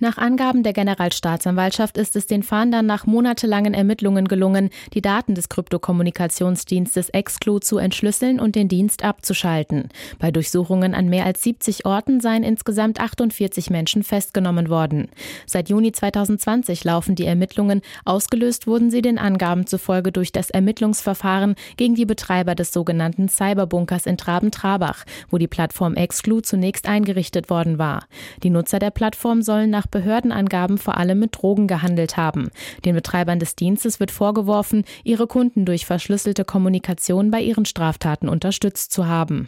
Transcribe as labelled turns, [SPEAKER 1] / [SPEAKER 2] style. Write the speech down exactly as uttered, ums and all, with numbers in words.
[SPEAKER 1] Nach Angaben der Generalstaatsanwaltschaft ist es den Fahndern nach monatelangen Ermittlungen gelungen, die Daten des Kryptokommunikationsdienstes Exclu zu entschlüsseln und den Dienst abzuschalten. Bei Durchsuchungen an mehr als siebzig Orten seien insgesamt achtundvierzig Menschen festgenommen worden. Seit Juni zweitausendzwanzig laufen die Ermittlungen. Ausgelöst wurden sie den Angaben zufolge durch das Ermittlungsverfahren gegen die Betreiber des sogenannten Cyberbunkers in Traben-Trabach, wo die Plattform Exclu zunächst eingerichtet worden war. Die Nutzer der Plattform sollen nach Behördenangaben vor allem mit Drogen gehandelt haben. Den Betreibern des Dienstes wird vorgeworfen, ihre Kunden durch verschlüsselte Kommunikation bei ihren Straftaten unterstützt zu haben.